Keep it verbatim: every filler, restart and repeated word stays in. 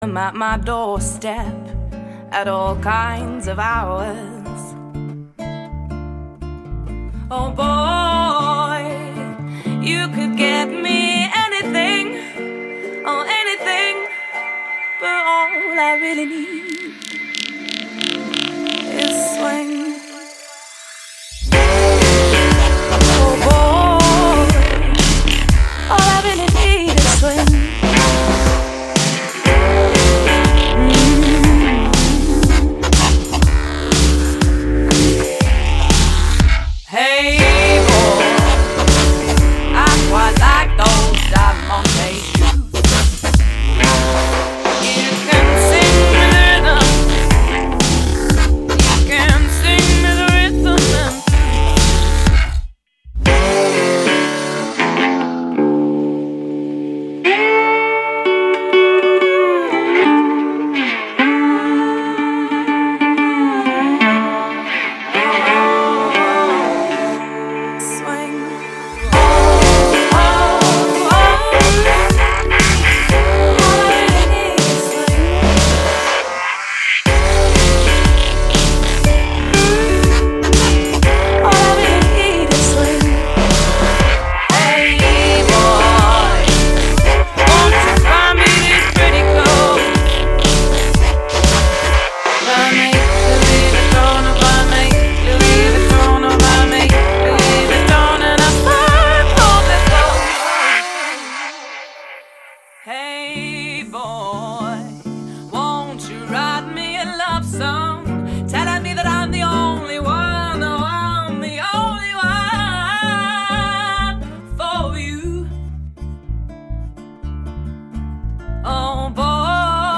I'm at my doorstep at all kinds of hours. Oh boy, you could get me anything, oh anything, but all I really need is swing.